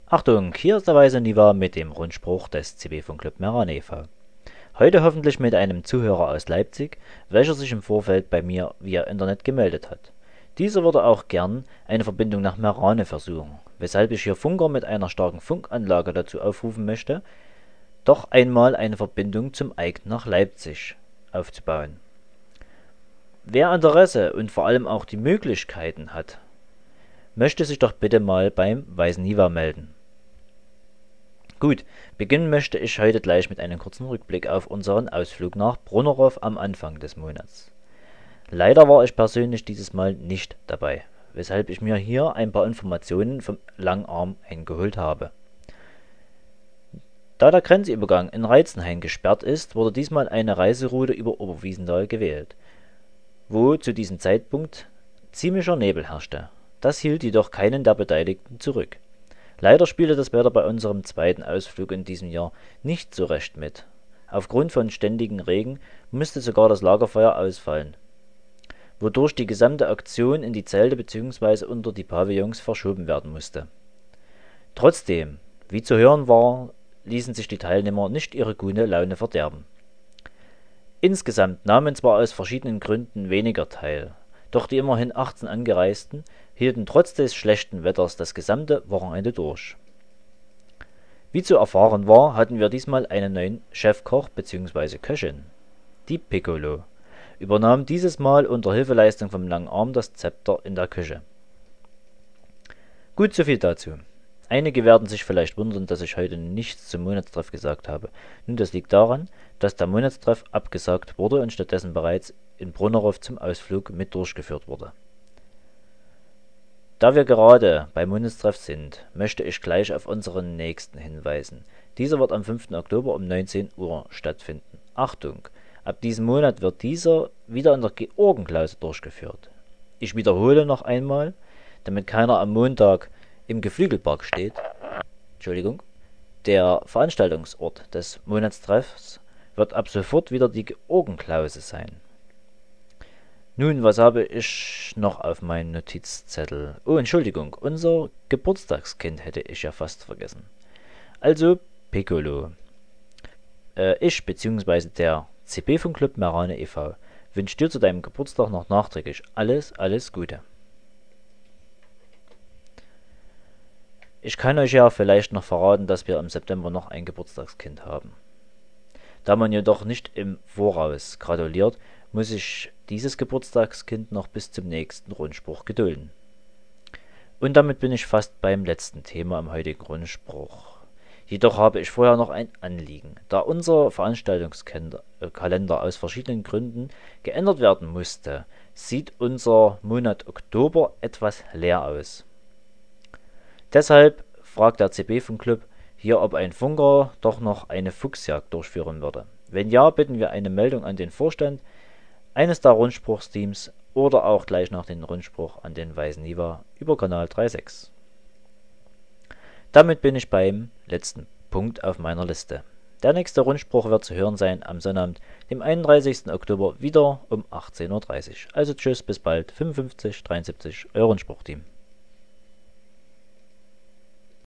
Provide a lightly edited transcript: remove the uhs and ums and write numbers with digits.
Achtung, hier ist der Weise Niva mit dem Rundspruch des CB-Funkclub Meran e.V. Heute hoffentlich mit einem Zuhörer aus Leipzig, welcher sich im Vorfeld bei mir via Internet gemeldet hat. Dieser würde auch gern eine Verbindung nach Merane versuchen, weshalb ich hier Funker mit einer starken Funkanlage dazu aufrufen möchte, doch einmal eine Verbindung zum Eik nach Leipzig aufzubauen. Wer Interesse und vor allem auch die Möglichkeiten hat, möchte sich doch bitte mal beim Weisen Niva melden. Gut, beginnen möchte ich heute gleich mit einem kurzen Rückblick auf unseren Ausflug nach Brunnerov am Anfang des Monats. Leider war ich persönlich dieses Mal nicht dabei, weshalb ich mir hier ein paar Informationen vom Langarm eingeholt habe. Da der Grenzübergang in Reitzenhain gesperrt ist, wurde diesmal eine Reiseroute über Oberwiesenthal gewählt, wo zu diesem Zeitpunkt ziemlicher Nebel herrschte. Das hielt jedoch keinen der Beteiligten zurück. Leider spielte das Wetter bei unserem zweiten Ausflug in diesem Jahr nicht so recht mit. Aufgrund von ständigem Regen musste sogar das Lagerfeuer ausfallen, wodurch die gesamte Aktion in die Zelte bzw. unter die Pavillons verschoben werden musste. Trotzdem, wie zu hören war, ließen sich die Teilnehmer nicht ihre gute Laune verderben. Insgesamt nahmen zwar aus verschiedenen Gründen weniger teil, doch die immerhin 18 Angereisten hielten trotz des schlechten Wetters das gesamte Wochenende durch. Wie zu erfahren war, hatten wir diesmal einen neuen Chefkoch bzw. Köchin. Die Piccolo übernahm dieses Mal unter Hilfeleistung vom Langarm das Zepter in der Küche. Gut, soviel dazu. Einige werden sich vielleicht wundern, dass ich heute nichts zum Monatstreff gesagt habe. Nun, das liegt daran, dass der Monatstreff abgesagt wurde und stattdessen bereits in Brunnerov zum Ausflug mit durchgeführt wurde. Da wir gerade beim Monatstreff sind, möchte ich gleich auf unseren nächsten hinweisen. Dieser wird am 5. Oktober um 19 Uhr stattfinden. Achtung, ab diesem Monat wird dieser wieder in der Georgenklause durchgeführt. Ich wiederhole noch einmal, damit keiner am Montag im Geflügelpark steht. Entschuldigung. Der Veranstaltungsort des Monatstreffs wird ab sofort wieder die Georgenklause sein. Nun, was habe ich noch auf meinem Notizzettel? Oh, Entschuldigung, unser Geburtstagskind hätte ich ja fast vergessen. Also, Piccolo. Ich bzw. der CB-Funkclub Merane e.V. wünscht dir zu deinem Geburtstag noch nachträglich alles Gute. Ich kann euch ja vielleicht noch verraten, dass wir im September noch ein Geburtstagskind haben. Da man jedoch nicht im Voraus gratuliert, muss ich dieses Geburtstagskind noch bis zum nächsten Rundspruch gedulden. Und damit bin ich fast beim letzten Thema im heutigen Rundspruch. Jedoch habe ich vorher noch ein Anliegen. Da unser Veranstaltungskalender aus verschiedenen Gründen geändert werden musste, sieht unser Monat Oktober etwas leer aus. Deshalb fragt der CB-Funkclub hier, ob ein Funker doch noch eine Fuchsjagd durchführen würde. Wenn ja, bitten wir eine Meldung an den Vorstand eines der Rundspruchsteams oder auch gleich nach dem Rundspruch an den Weisen Niva über Kanal 3.6. Damit bin ich beim letzten Punkt auf meiner Liste. Der nächste Rundspruch wird zu hören sein am Sonnabend, dem 31. Oktober, wieder um 18:30 Uhr. Also tschüss, bis bald, 55 73, euer Rundspruchteam.